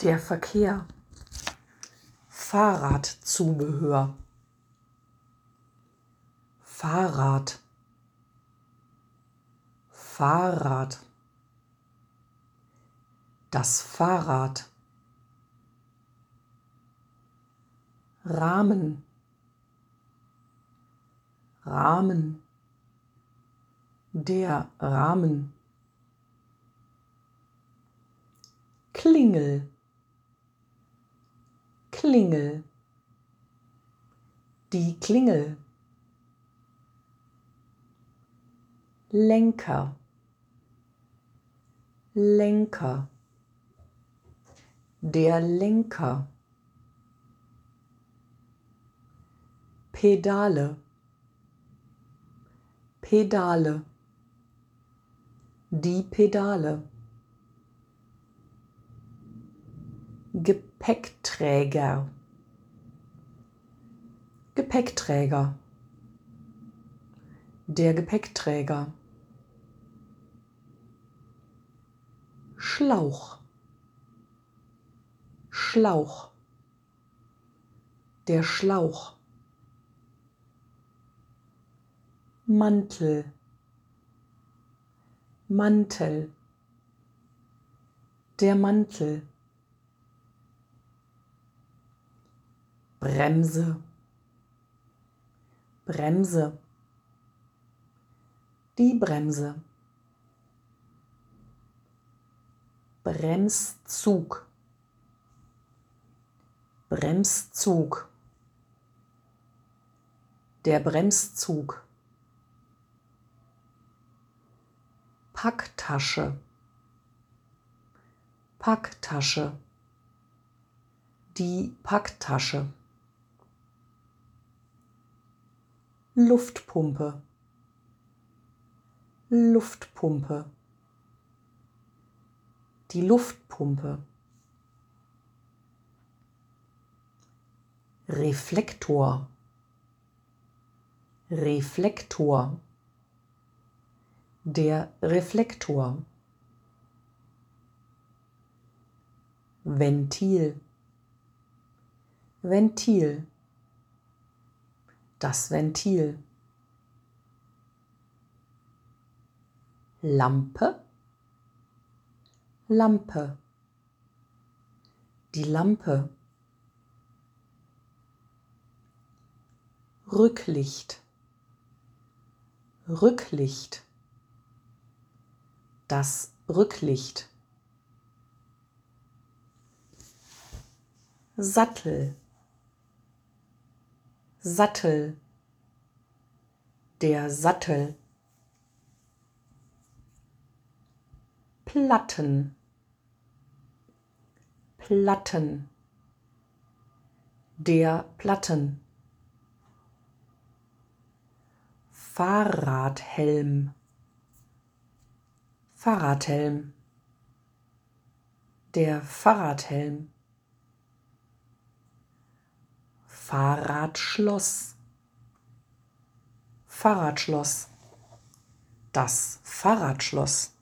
Der Verkehr. Fahrradzubehör. Fahrrad. Fahrrad. Das Fahrrad. Rahmen. Rahmen. Der Rahmen. Klingel. Klingel. Die Klingel. Lenker. Lenker. Der Lenker. Pedale. Pedale. Die Pedale. Gepäckträger. Gepäckträger. Der Gepäckträger. Schlauch. Schlauch. Der Schlauch. Mantel. Mantel. Der Mantel. Bremse. Bremse. Die Bremse. Bremszug. Bremszug. Der Bremszug. Packtasche. Packtasche. Die Packtasche. Luftpumpe. Luftpumpe. Die Luftpumpe. Reflektor. Reflektor. Der Reflektor. Ventil. Ventil. Das Ventil. Lampe. Lampe. Die Lampe. Rücklicht. Rücklicht. Das Rücklicht. Sattel. Sattel. Der Sattel. Platten. Platten. Der Platten. Fahrradhelm. Fahrradhelm. Der Fahrradhelm. Fahrradschloss. Fahrradschloss. Das Fahrradschloss.